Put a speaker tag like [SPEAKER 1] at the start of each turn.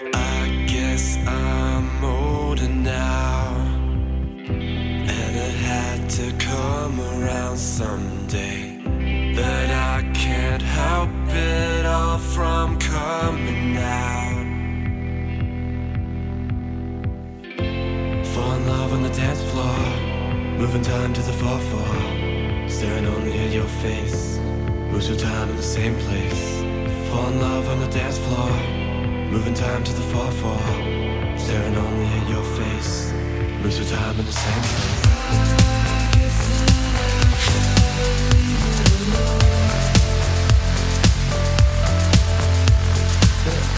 [SPEAKER 1] I guess I'm older now, and it had to come around someday. But I can't help it all from coming out. Fall in love on the dance floor, moving time to the 4/4, staring only at your face, lose your time in the same place. Fall in love on the dance floor, moving time to the 4/4, staring only at your face, lose your time in the same place.